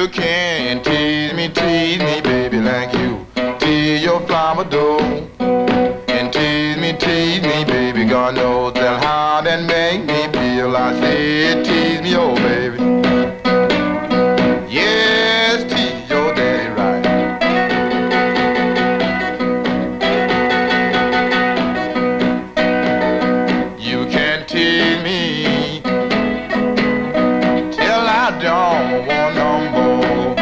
You can tease me, baby, like you tease your flower dough. And tease me, baby, God knows that how that make me feel. I say, tease me, oh, baby. Yes, tease your daddy right. You can tease me till I don't want no more.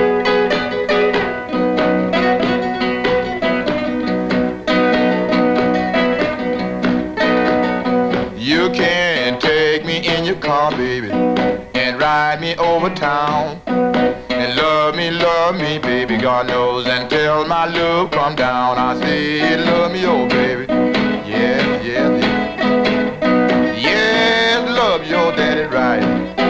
You can take me in your car, baby, and ride me over town. And love me, baby, God knows, until my love come down. I say, love me, oh, baby. Yes, yes, yes. Yes, love your daddy right.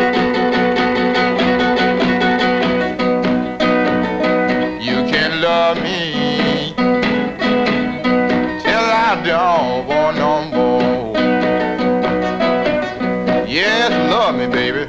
You can love me till I don't want no more. Yes, love me, baby.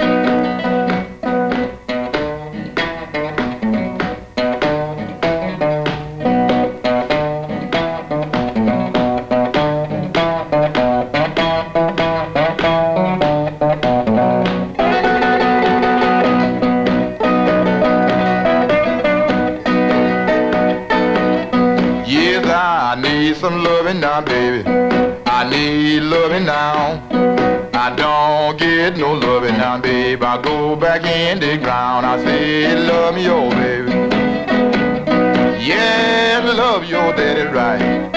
Yes, I need some loving now, baby. I need loving now. I don't get no loving now, babe. I go back in the ground. I say, love me, oh, baby. Yeah, love your daddy right.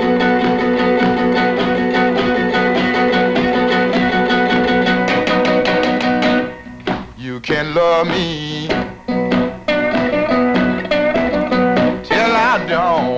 You can love me till I don't